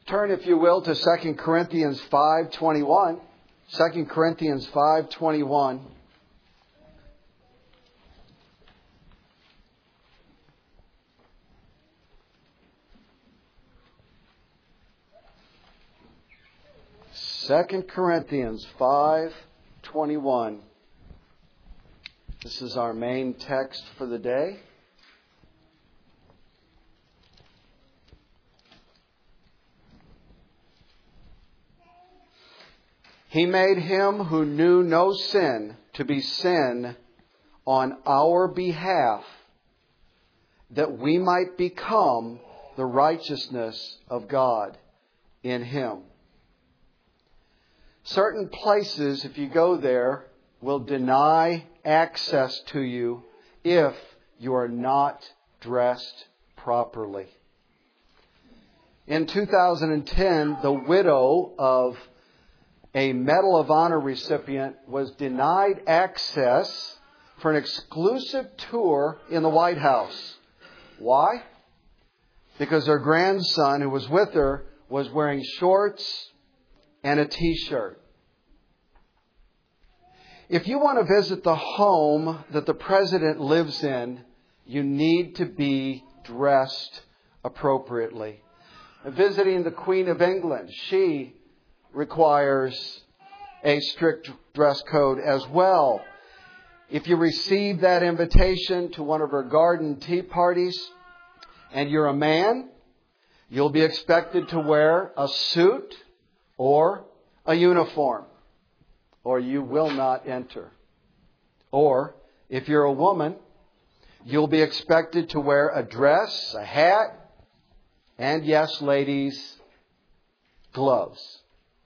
Turn, if you will, to 2 Corinthians 5:21. 2 Corinthians 5:21. Second Corinthians 5:21. This is our main text for the day. He made him who knew no sin to be sin on our behalf, that we might become the righteousness of God in him. Certain places, if you go there, will deny access to you if you are not dressed properly. In 2010, the widow of a Medal of Honor recipient was denied access for an exclusive tour in the White House. Why? Because her grandson, who was with her, was wearing shorts and a t-shirt. If you want to visit the home that the president lives in, you need to be dressed appropriately. Visiting the Queen of England, she requires a strict dress code as well. If you receive that invitation to one of her garden tea parties and you're a man, you'll be expected to wear a suit or a uniform, or you will not enter. Or if you're a woman, you'll be expected to wear a dress, a hat, and yes, ladies, gloves.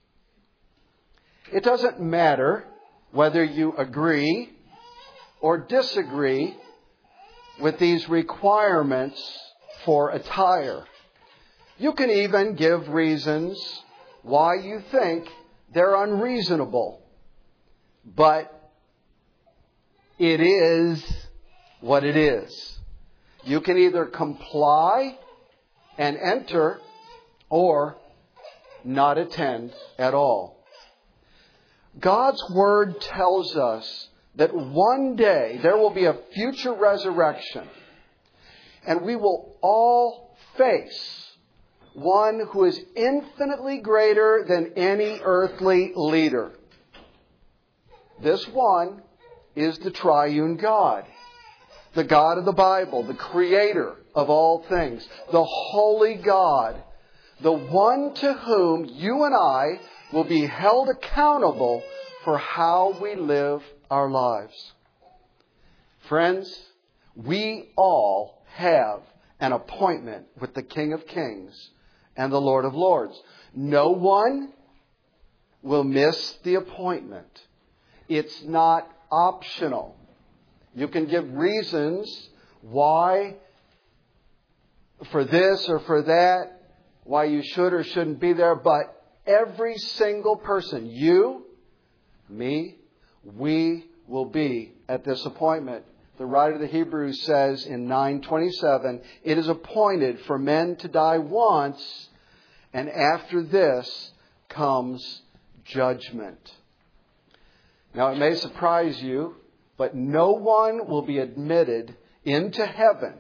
It doesn't matter whether you agree or disagree with these requirements for attire. You can even give reasons why you think they're unreasonable. But it is what it is. You can either comply and enter or not attend at all. God's Word tells us that one day there will be a future resurrection, and we will all face one who is infinitely greater than any earthly leader. This one is the triune God, the God of the Bible, the creator of all things, the holy God, the one to whom you and I will be held accountable for how we live our lives. Friends, we all have an appointment with the King of Kings and the Lord of Lords. No one will miss the appointment. It's not optional. You can give reasons why, for this or for that, why you should or shouldn't be there, but every single person, you, me, we will be at this appointment. The writer of the Hebrews says in 9:27, it is appointed for men to die once, and after this comes judgment. Now it may surprise you, but no one will be admitted into heaven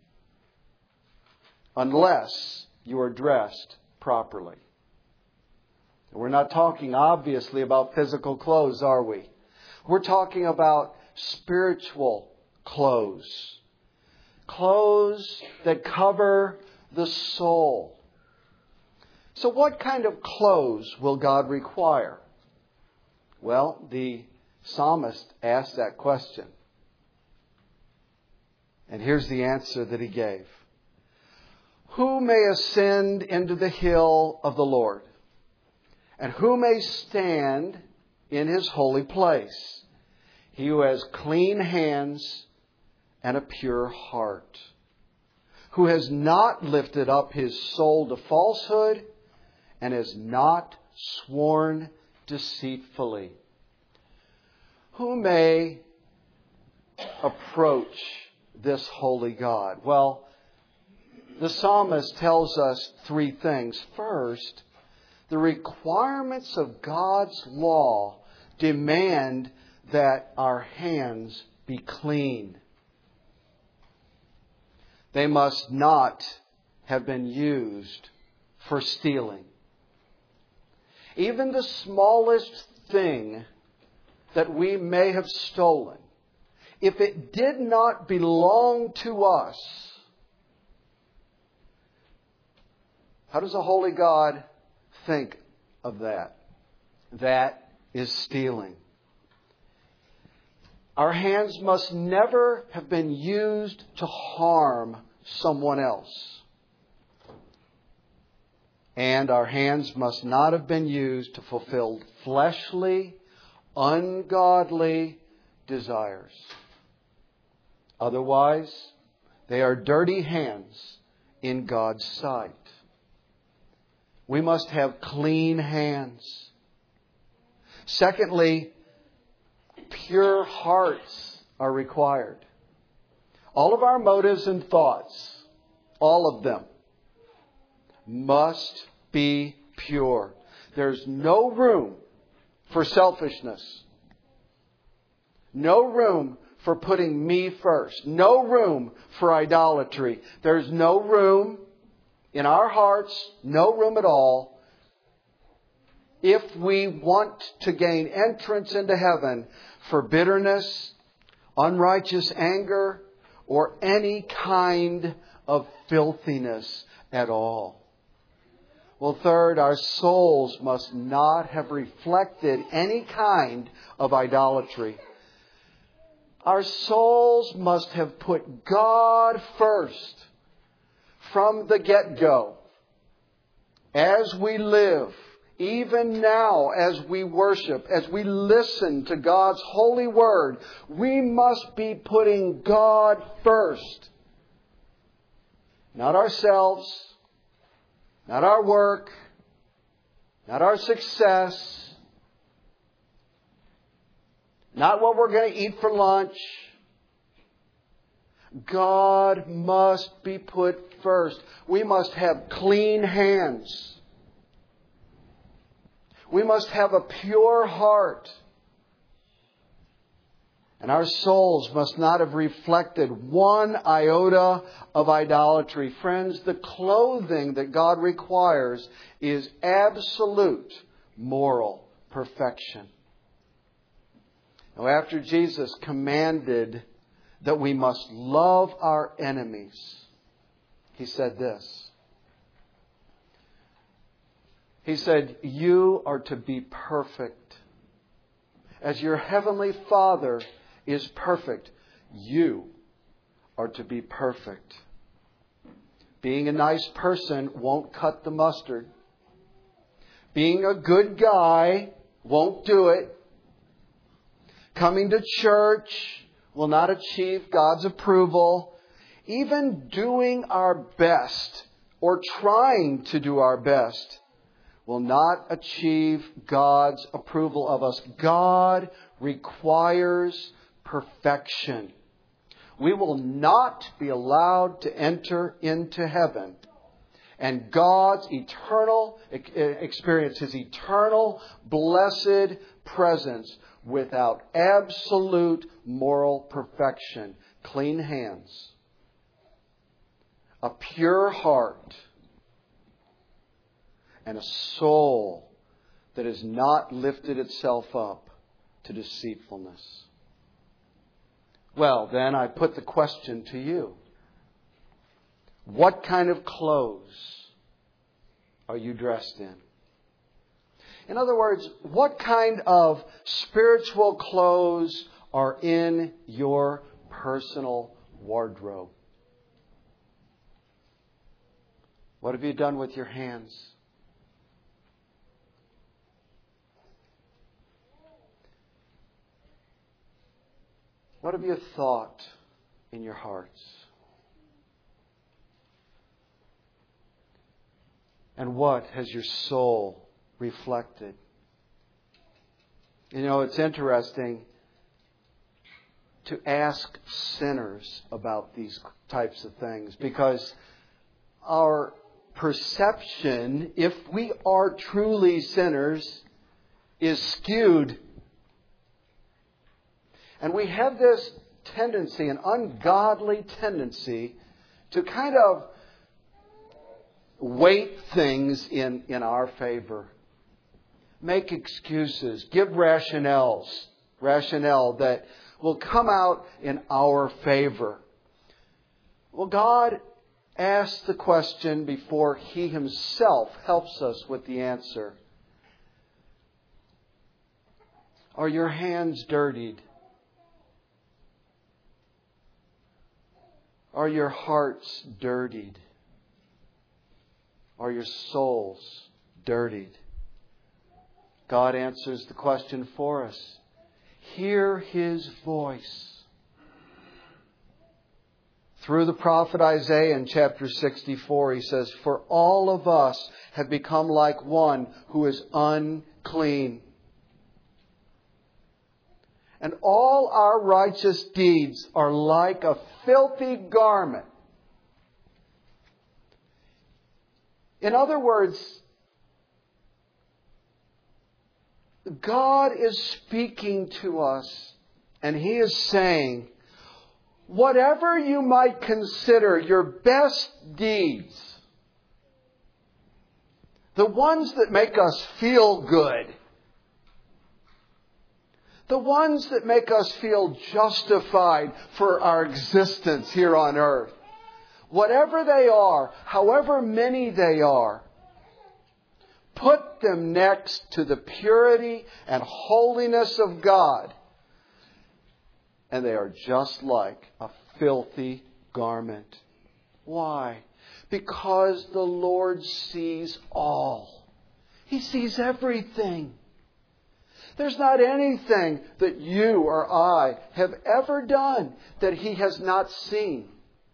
unless you are dressed properly. We're not talking, obviously, about physical clothes, are we? We're talking about spiritual clothes. Clothes that cover the soul. So what kind of clothes will God require? Well, the psalmist asked that question. And here's the answer that he gave. Who may ascend into the hill of the Lord? And who may stand in his holy place? He who has clean hands and a pure heart, who has not lifted up his soul to falsehood and has not sworn deceitfully. Who may approach this holy God? Well, the psalmist tells us three things. First, the requirements of God's law demand that our hands be clean. They must not have been used for stealing. Even the smallest thing that we may have stolen, if it did not belong to us, how does a holy God think of that? That is stealing. Our hands must never have been used to harm someone else. And our hands must not have been used to fulfill fleshly, ungodly desires. Otherwise, they are dirty hands in God's sight. We must have clean hands. Secondly, pure hearts are required. All of our motives and thoughts, all of them, must be pure. There's no room for selfishness. No room for putting me first. No room for idolatry. There's no room in our hearts, no room at all, if we want to gain entrance into heaven, for bitterness, unrighteous anger, or any kind of filthiness at all. Well, third, our souls must not have reflected any kind of idolatry. Our souls must have put God first from the get-go. As we live, even now as we worship, as we listen to God's holy word, we must be putting God first. Not ourselves, not our work, not our success, not what we're going to eat for lunch. God must be put first. We must have clean hands. We must have a pure heart. And our souls must not have reflected one iota of idolatry. Friends, the clothing that God requires is absolute moral perfection. Now, after Jesus commanded that we must love our enemies, He said this. He said, you are to be perfect. As your heavenly Father is perfect, you are to be perfect. Being a nice person won't cut the mustard. Being a good guy won't do it. Coming to church will not achieve God's approval. Even doing our best or trying to do our best will not achieve God's approval of us. God requires perfection. We will not be allowed to enter into heaven and God's eternal experience, His eternal blessed presence without absolute moral perfection, clean hands, a pure heart, and a soul that has not lifted itself up to deceitfulness. Well, then I put the question to you. What kind of clothes are you dressed in? In other words, what kind of spiritual clothes are in your personal wardrobe? What have you done with your hands? What have you thought in your hearts? And what has your soul reflected? You know, it's interesting to ask sinners about these types of things because our perception, if we are truly sinners, is skewed. And we have this tendency, an ungodly tendency, to kind of weight things in our favor. Make excuses. Give rationale that will come out in our favor. Well, God asks the question before He Himself helps us with the answer. Are your hands dirtied? Are your hearts dirtied? Are your souls dirtied? God answers the question for us. Hear His voice. Through the prophet Isaiah in chapter 64, he says, "For all of us have become like one who is unclean. And all our righteous deeds are like a filthy garment." In other words, God is speaking to us, and He is saying, whatever you might consider your best deeds, the ones that make us feel good, the ones that make us feel justified for our existence here on earth, whatever they are, however many they are, put them next to the purity and holiness of God, and they are just like a filthy garment. Why? Because the Lord sees all. He sees everything. There's not anything that you or I have ever done that He has not seen.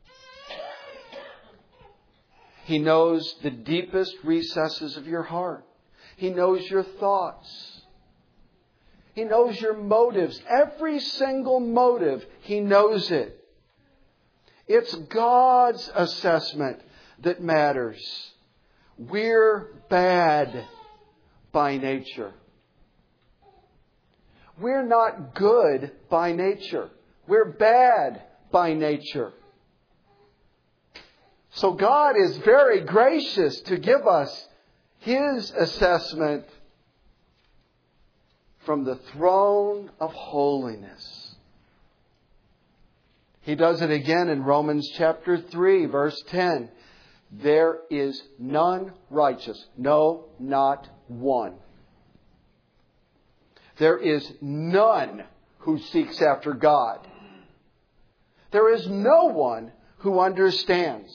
He knows the deepest recesses of your heart. He knows your thoughts. He knows your motives. Every single motive, He knows it. It's God's assessment that matters. We're bad by nature. We're not good by nature. We're bad by nature. So God is very gracious to give us His assessment from the throne of holiness. He does it again in Romans chapter 3, verse 10. There is none righteous. No, not one. There is none who seeks after God. There is no one who understands.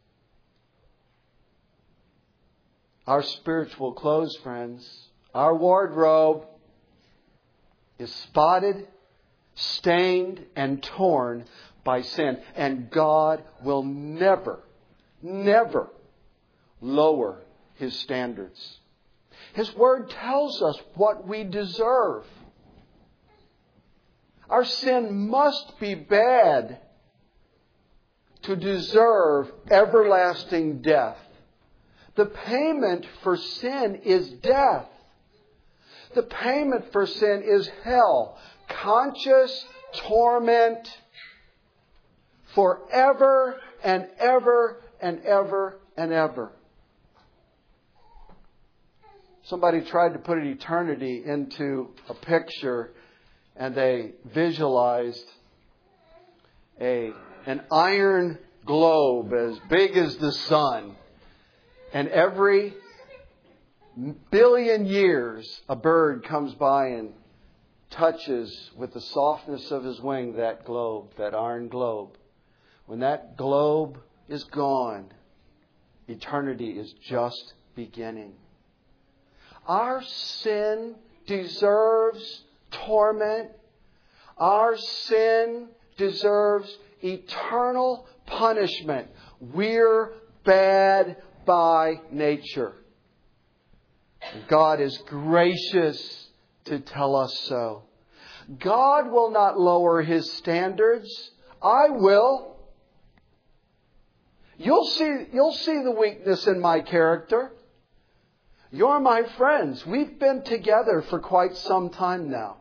Our spiritual clothes, friends, our wardrobe is spotted, stained, and torn by sin. And God will never, never lower His standards. His Word tells us what we deserve. Our sin must be bad to deserve everlasting death. The payment for sin is death. The payment for sin is hell. Conscious torment forever and ever and ever and ever. Somebody tried to put an eternity into a picture, and they visualized an iron globe as big as the sun. And every billion years, a bird comes by and touches with the softness of his wing that globe, that iron globe. When that globe is gone, eternity is just beginning. Our sin deserves torment. Our sin deserves eternal punishment. We're bad by nature. God is gracious to tell us so. God will not lower His standards. I will. You'll see the weakness in my character. You're my friends. We've been together for quite some time now.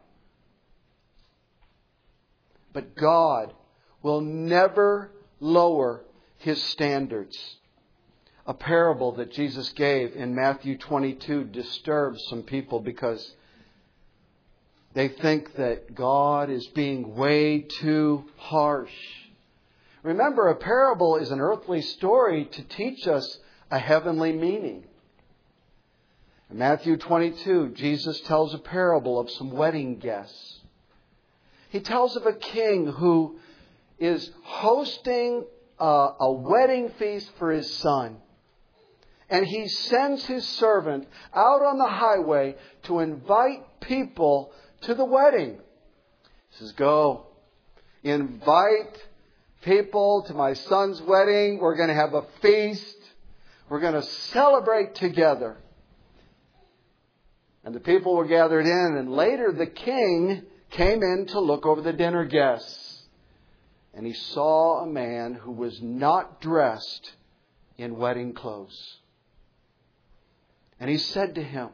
But God will never lower His standards. A parable that Jesus gave in Matthew 22 disturbs some people because they think that God is being way too harsh. Remember, a parable is an earthly story to teach us a heavenly meaning. In Matthew 22, Jesus tells a parable of some wedding guests. He tells of a king who is hosting a wedding feast for his son. And he sends his servant out on the highway to invite people to the wedding. He says, go, invite people to my son's wedding. We're going to have a feast. We're going to celebrate together. And the people were gathered in. And later the king came in to look over the dinner guests. And he saw a man who was not dressed in wedding clothes. And he said to him,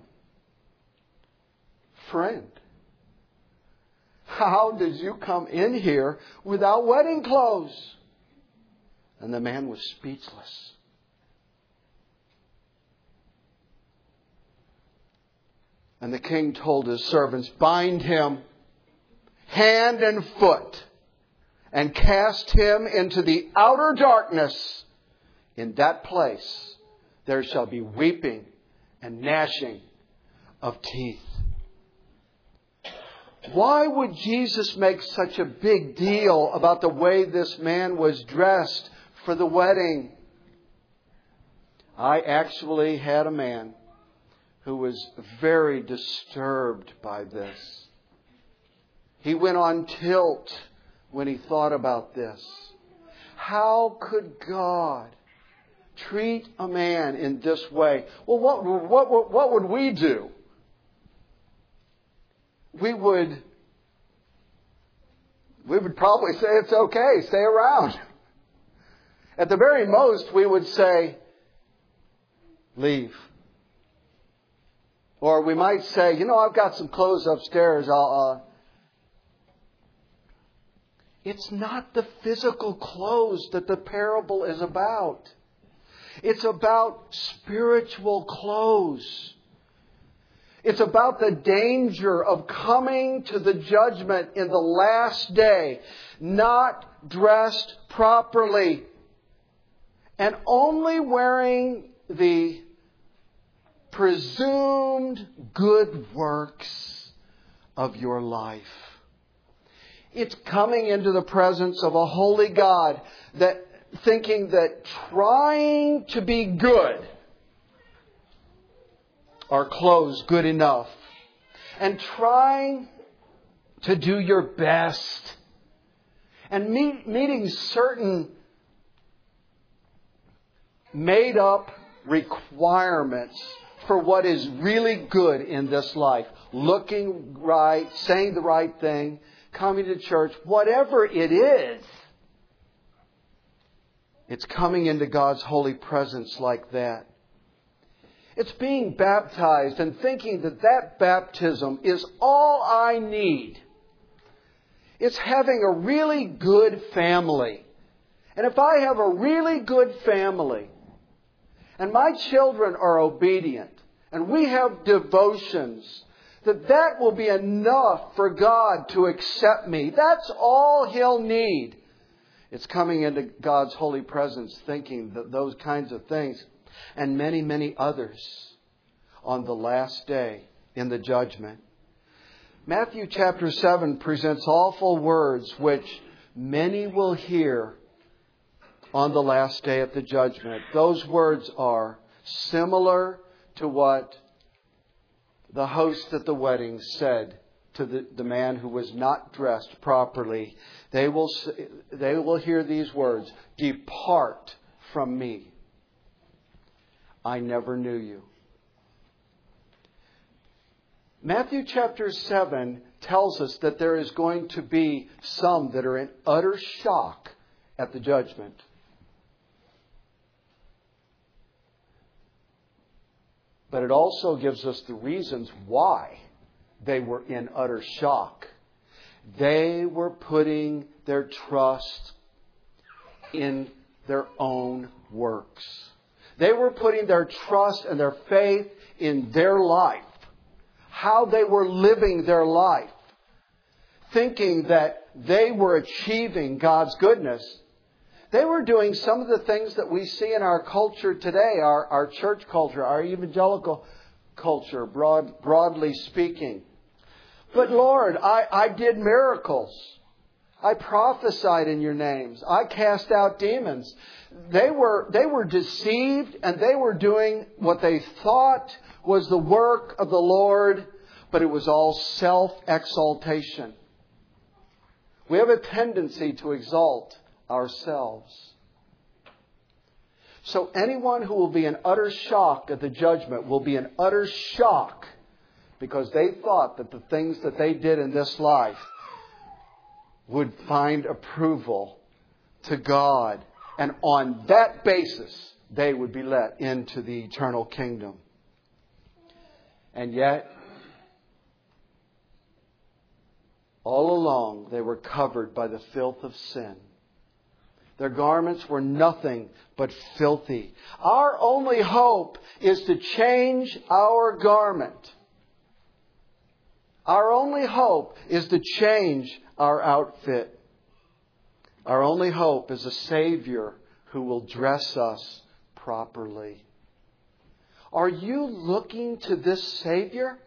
friend, how did you come in here without wedding clothes? And the man was speechless. And the king told his servants, bind him hand and foot and cast him into the outer darkness. In that place there shall be weeping and gnashing of teeth. Why would Jesus make such a big deal about the way this man was dressed for the wedding? I actually had a man who was very disturbed by this. He went on tilt when he thought about this. How could God treat a man in this way? Well, what would we do? We would probably say it's okay, stay around. At the very most, we would say, leave. Or we might say, I've got some clothes upstairs. It's not the physical clothes that the parable is about. It's about spiritual clothes. It's about the danger of coming to the judgment in the last day, not dressed properly, and only wearing the presumed good works of your life. It's coming into the presence of a holy God, that thinking that trying to be good are clothes good enough, and trying to do your best and meeting certain made up requirements for what is really good in this life. Looking right, saying the right thing, coming to church, whatever it is. It's coming into God's holy presence like that. It's being baptized and thinking that baptism is all I need. It's having a really good family. And if I have a really good family, and my children are obedient, and we have devotions, that will be enough for God to accept me. That's all He'll need. It's coming into God's holy presence thinking that those kinds of things, and many, many others, on the last day in the judgment. Matthew chapter 7 presents awful words which many will hear on the last day at the judgment. Those words are similar to what the host at the wedding said to the man who was not dressed properly. They will hear these words, "Depart from me. I never knew you." Matthew chapter 7 tells us that there is going to be some that are in utter shock at the judgment. But it also gives us the reasons why they were in utter shock. They were putting their trust in their own works. They were putting their trust and their faith in their life, how they were living their life, thinking that they were achieving God's goodness. They were doing some of the things that we see in our culture today, our church culture, our evangelical culture, broadly speaking. But Lord, I did miracles. I prophesied in your names. I cast out demons. They were deceived, and they were doing what they thought was the work of the Lord, but it was all self-exaltation. We have a tendency to exalt ourselves. So anyone who will be in utter shock at the judgment will be in utter shock because they thought that the things that they did in this life would find approval to God. And on that basis, they would be let into the eternal kingdom. And yet, all along, they were covered by the filth of sin. Their garments were nothing but filthy. Our only hope is to change our garment. Our only hope is to change our outfit. Our only hope is a Savior who will dress us properly. Are you looking to this Savior?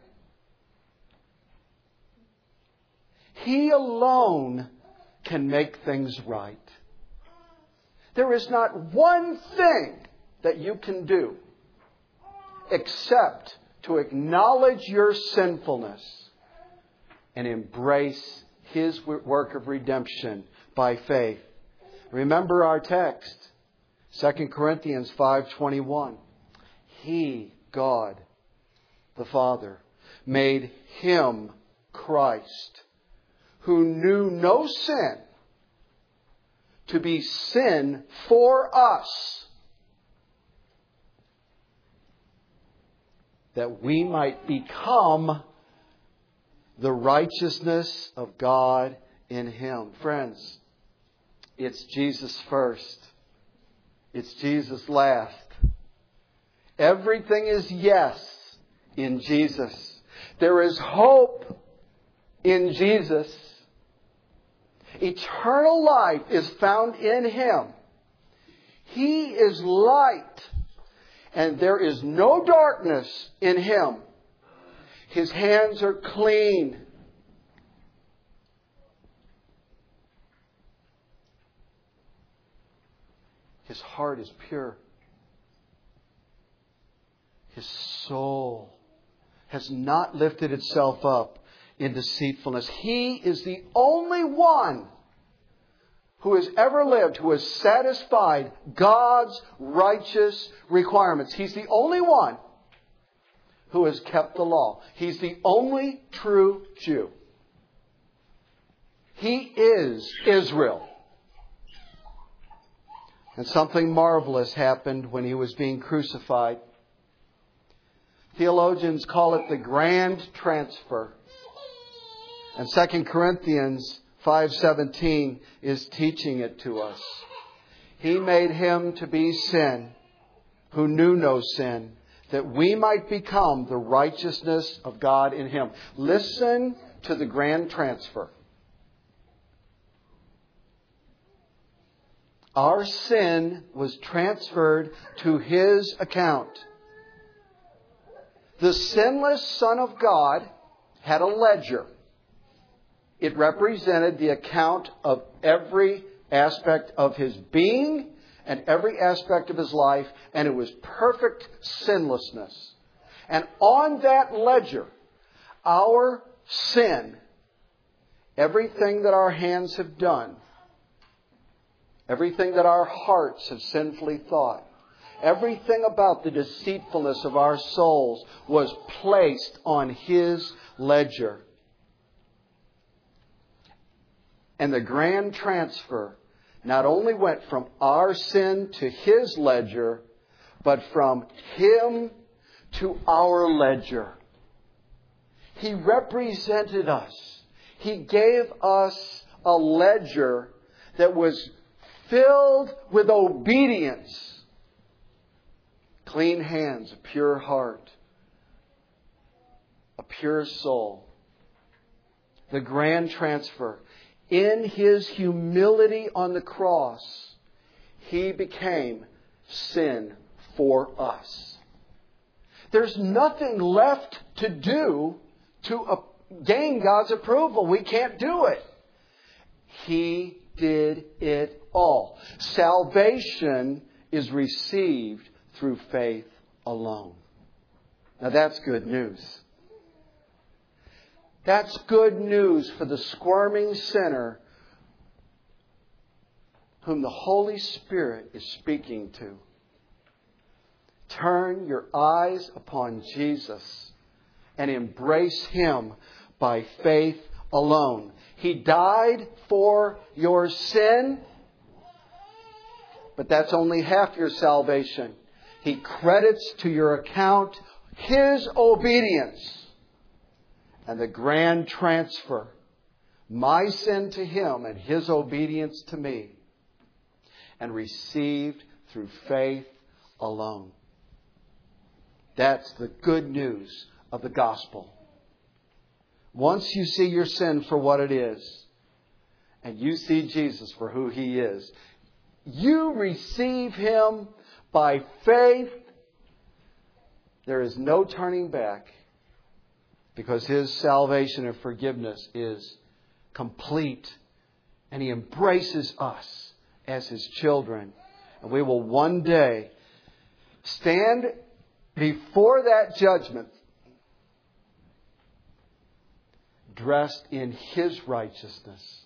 He alone can make things right. There is not one thing that you can do except to acknowledge your sinfulness and embrace His work of redemption by faith. Remember our text, 2 Corinthians 5:21. He, God, the Father, made Him, Christ, who knew no sin, to be sin for us, that we might become the righteousness of God in Him. Friends, it's Jesus first. It's Jesus last. Everything is yes in Jesus. There is hope in Jesus. Eternal life is found in Him. He is light, and there is no darkness in Him. His hands are clean. His heart is pure. His soul has not lifted itself up in deceitfulness. He is the only one who has ever lived who has satisfied God's righteous requirements. He's the only one who has kept the law. He's the only true Jew. He is Israel. And something marvelous happened when He was being crucified. Theologians call it the grand transfer. And 2 Corinthians 5:17 is teaching it to us. He made Him to be sin, who knew no sin, that we might become the righteousness of God in Him. Listen to the grand transfer. Our sin was transferred to His account. The sinless Son of God had a ledger. It represented the account of every aspect of His being and every aspect of His life, and it was perfect sinlessness. And on that ledger, our sin, everything that our hands have done, everything that our hearts have sinfully thought, everything about the deceitfulness of our souls was placed on His ledger. And the grand transfer not only went from our sin to His ledger, but from Him to our ledger. He represented us. He gave us a ledger that was filled with obedience. Clean hands, a pure heart, a pure soul. The grand transfer. In His humility on the cross, He became sin for us. There's nothing left to do to gain God's approval. We can't do it. He did it all. Salvation is received through faith alone. Now that's good news. That's good news for the squirming sinner whom the Holy Spirit is speaking to. Turn your eyes upon Jesus and embrace Him by faith alone. He died for your sin, but that's only half your salvation. He credits to your account His obedience and the grand transfer. My sin to Him and His obedience to me. And received through faith alone. That's the good news of the gospel. Once you see your sin for what it is, and you see Jesus for who He is, you receive Him by faith. There is no turning back, because His salvation and forgiveness is complete. And He embraces us as His children. And we will one day stand before that judgment dressed in His righteousness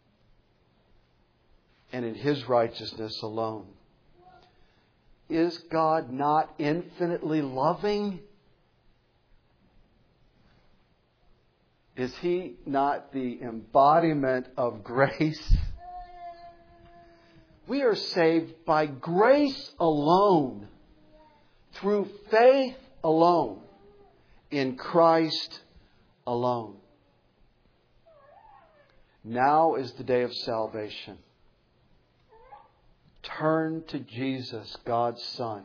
and in His righteousness alone. Is God not infinitely loving? Is He not the embodiment of grace? We are saved by grace alone, through faith alone, in Christ alone. Now is the day of salvation. Turn to Jesus, God's Son,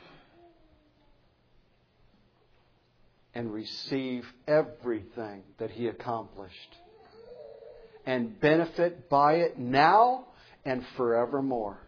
and receive everything that He accomplished, and benefit by it now and forevermore.